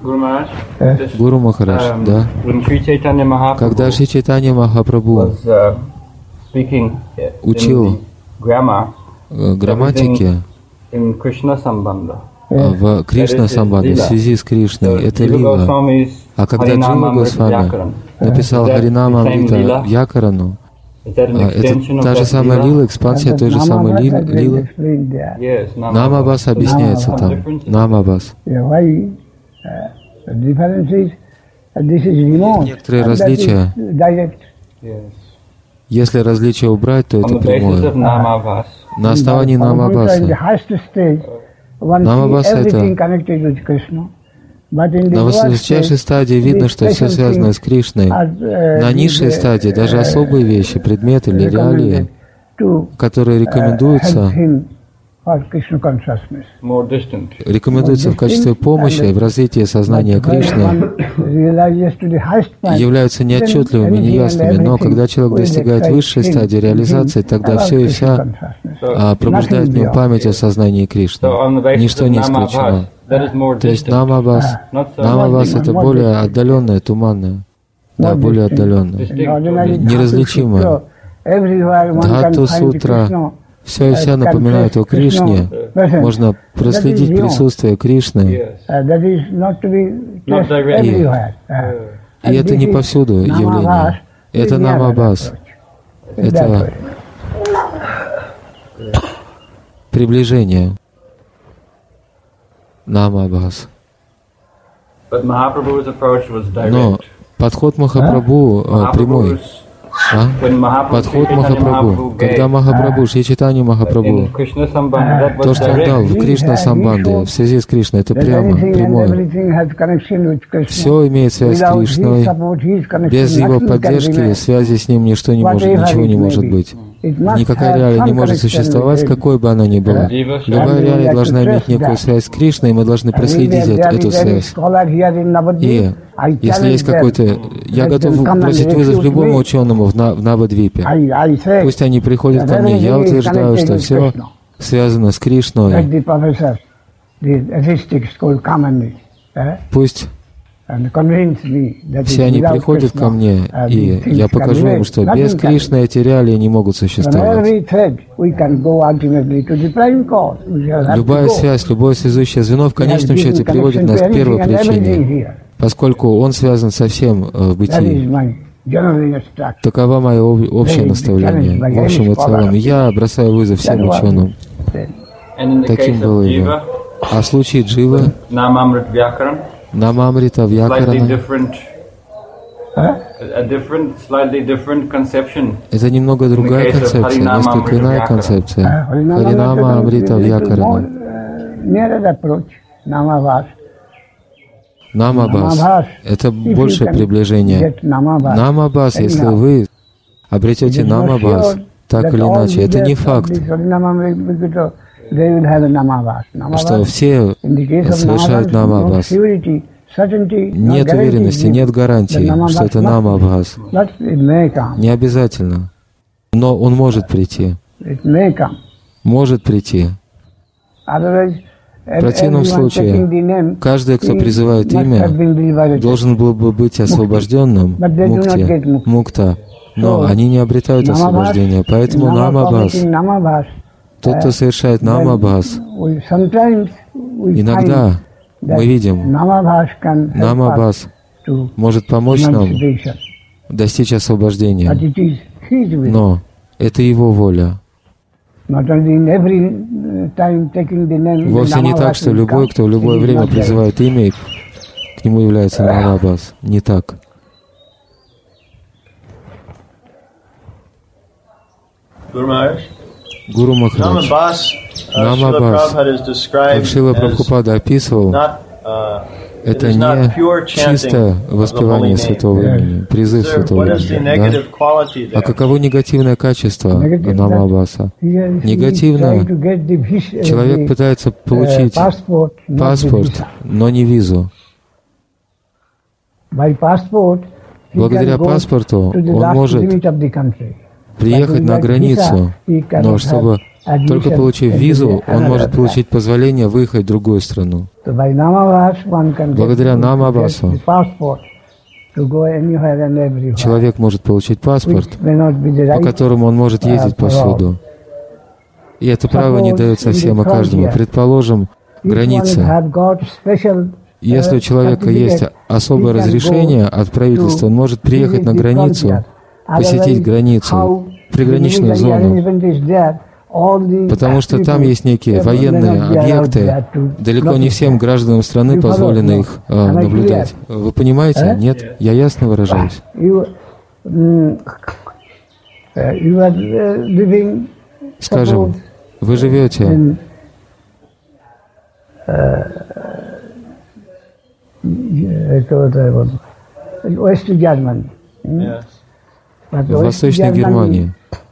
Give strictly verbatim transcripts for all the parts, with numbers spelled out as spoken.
Гуру Махарадж, да. Когда Шри Чайтанья Махапрабху учил грамматике в Кришна-самбанде, в связи с Кришной, это лила. А когда Джива Госвами написал Харинама Амрита Вьякарану, это та же самая лила, экспансия той же самой ли, лилы. Намабас объясняется там. Намабас. Некоторые различия. Если различия убрать, то это прямое. На основании Намабаса. Намабаса это... На высочайшей стадии видно, что все связано с Кришной. На низшей стадии даже особые вещи, предметы или реалии, которые рекомендуются, рекомендуются в качестве помощи в развитии сознания Кришны, являются неотчетливыми, неясными. Но когда человек достигает высшей стадии реализации, тогда все и вся а, пробуждает в нем память о сознании Кришны. Ничто не исключено. То есть намабас, намабас это более отдаленное, туманное, да, более отдаленное, неразличимое. Дхату сутра, все и вся напоминают о Кришне. Можно проследить присутствие Кришны. И, и это не повсюду явление. Это намабас. Это приближение. Намабас. Но подход Махапрабху а, прямой. А? Подход Махапрабху. Когда Махапрабху, Шри Чайтанья Махапрабху, то, что он дал в Кришна-самбанде, в связи с Кришной, это прямо, прямое. Все имеет связь с Кришной. Без его поддержки, связи с ним ничто не может, ничего не может быть. Никакая реалия не может существовать, какой бы она ни была. Любая реалия должна иметь некую связь с Кришной, и мы должны проследить эту связь. И если есть какой-то... Я готов бросить вызов любому ученому в, на, в Навадвипе. Пусть они приходят ко мне. Я утверждаю, что все связано с Кришной. Пусть все они приходят ко мне, и я покажу им, что без Кришны эти реалии не могут существовать. Любая связь, любое связующее звено в конечном счете приводит нас к первой причине, поскольку он связан со всем в бытии. Такова мое общее наставление, в общем и целом. Я бросаю вызов всем ученым. Таким было его. А в случае Дживы, Намамрита Вьякарана, это немного другая концепция, несколько иная концепция. Харинама Амрита Вьякарана. Намабас — это большее приближение. Намабас, если вы обретете намабас, так или иначе, это не факт, что все совершают намабас. Нет уверенности, нет гарантии, что это намабас. Не обязательно. Но он может прийти. Может прийти. В противном случае, каждый, кто призывает имя, должен был бы быть освобожденным, мукти, мукта, но они не обретают освобождения, поэтому намабас. Тот, кто совершает намабас, иногда мы видим, намабас может помочь нам достичь освобождения, но это его воля. Вовсе не так, что любой, кто в любое время призывает имя, к нему является намабас. Не так. Гуру Махарадж, намабас, как Шрила Прабхупада описывал, это не чистое воспевание святого имени, призыв святого имени, да? А каково негативное качество намабаса? Негативно человек пытается получить паспорт, но не визу. Благодаря паспорту он может приехать на границу, но чтобы Только получив визу, он может получить позволение выехать в другую страну. Благодаря Намабасу человек может получить паспорт, по которому он может ездить повсюду. И это право не дается всем и каждому. Предположим, граница. Если у человека есть особое разрешение от правительства, он может приехать на границу, посетить границу, приграничную зону, потому что там есть некие военные объекты, далеко не всем гражданам страны позволено их а, наблюдать. Вы понимаете? Нет? Я ясно выражаюсь? Скажем, вы живете в Восточной Германии.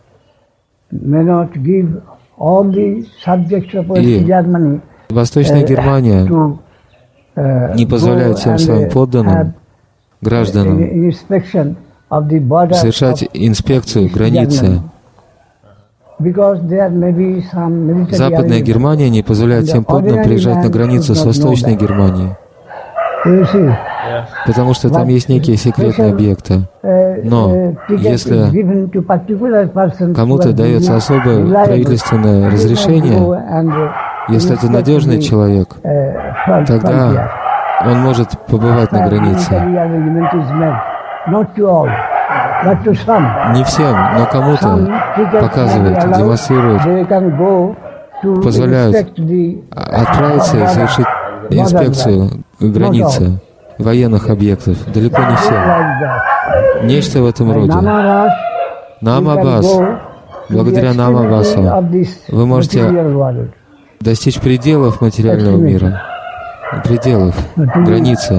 И Восточная Германия не позволяет всем своим подданным, гражданам, совершать инспекцию границы. Западная Германия не позволяет всем подданным приезжать на границу с Восточной Германией, потому что там есть некие секретные объекты. Но если кому-то дается особое правительственное разрешение, если это надежный человек, тогда он может побывать на границе. Не всем, но кому-то показывают, демонстрируют, позволяют отправиться и совершить инспекцию границы военных объектов. Далеко не всем. Нечто в этом роде. Намабас. Благодаря Намабасу вы можете достичь пределов материального мира, пределов, границы,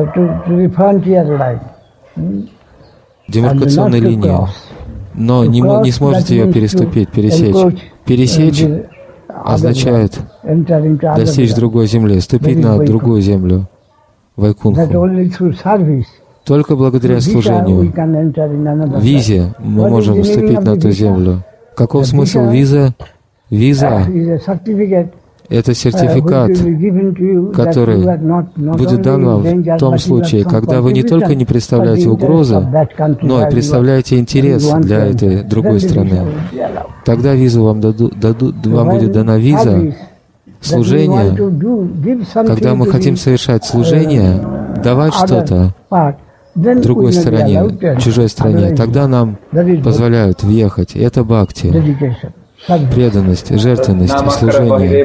демаркационной линии, но не, не сможете ее переступить, пересечь. Пересечь означает достичь другой земли, ступить на другую землю, Вайкунху. Только благодаря служению, визе, мы можем вступить на ту землю. Каков смысл визы? Виза — это сертификат, который будет дан вам в том случае, когда вы не только не представляете угрозы, но и представляете интерес для этой другой страны. Тогда визу вам дадут, дадут, вам будет дана виза. Служение, когда мы хотим совершать служение, давать что-то другой стороне, чужой стране, тогда нам позволяют въехать. Это бхакти, преданность, жертвенность, служение.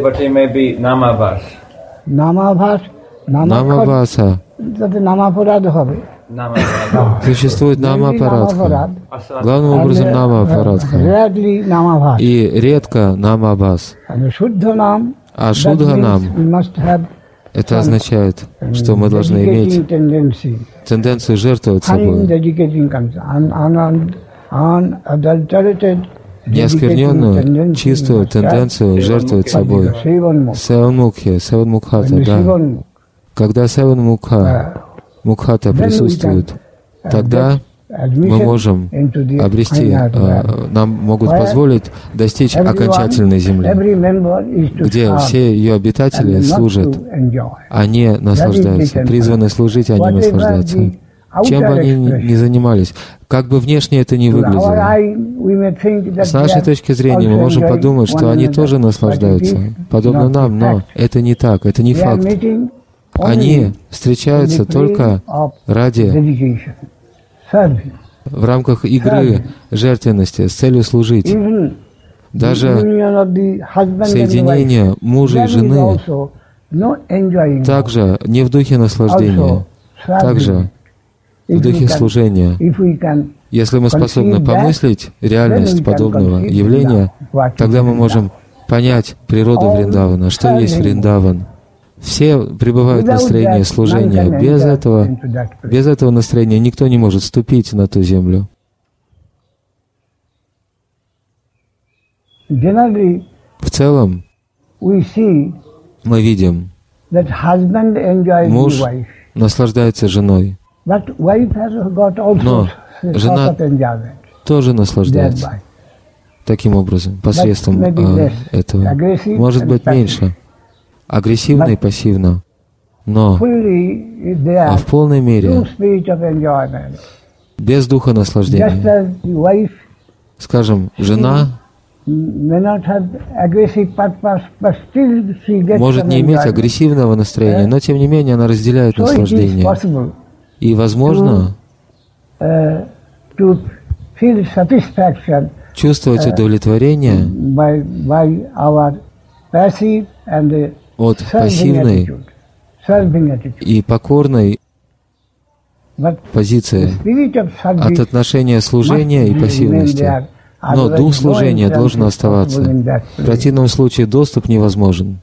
Намабаса. Существует Намапарадха. Главным образом Намапарадха. И редко Намабас. А Шудханам — это означает, что мы должны иметь тенденцию жертвовать собой, неоскверненную, чистую тенденцию жертвовать собой. Севанмукхи, Севанмукхата, да. Когда Севанмукха, Мукхата присутствует, тогда мы можем обрести, нам могут позволить достичь окончательной земли, где все ее обитатели служат, а не наслаждаются. Призваны служить, а не наслаждаться. Чем бы они ни занимались, как бы внешне это ни выглядело. С нашей точки зрения мы можем подумать, что они тоже наслаждаются, подобно нам, но это не так, это не факт. Они встречаются только ради, в рамках игры жертвенности, с целью служить. Даже соединение мужа и жены также не в духе наслаждения, также в духе служения. Если мы способны помыслить реальность подобного явления, тогда мы можем понять природу Вриндавана, что есть Вриндаван. Все пребывают в настроении служения. Без этого, без этого настроения никто не может ступить на ту землю. В целом, мы видим, муж наслаждается женой, но жена тоже наслаждается. таким образом, посредством э, этого. Может быть, меньше. Агрессивно и пассивно. Но а в полной мере, без духа наслаждения. Скажем, жена может не иметь агрессивного настроения, но тем не менее она разделяет наслаждение. И возможно чувствовать удовлетворение от пассивной и покорной позиции, от отношения служения и пассивности. Но дух служения должен оставаться. В противном случае доступ невозможен.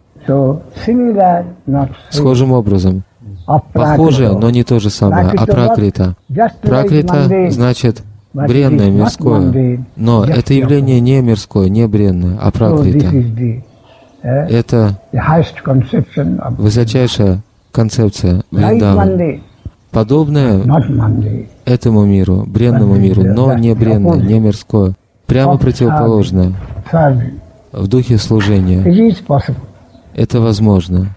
Схожим образом. Похоже, но не то же самое. Апракрита. Пракрита значит бренное, мирское. Но это явление не мирское, не бренное, а пракрита. Это высочайшая концепция Вриндавана, подобное этому миру, бренному миру, но не бренное, не мирское, прямо противоположное в духе служения. Это возможно.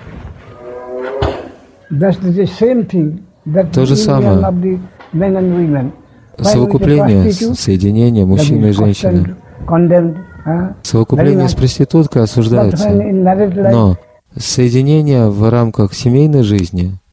То же самое совокупление, соединение мужчины и женщины. Совокупление с проституткой осуждается, но соединение в рамках семейной жизни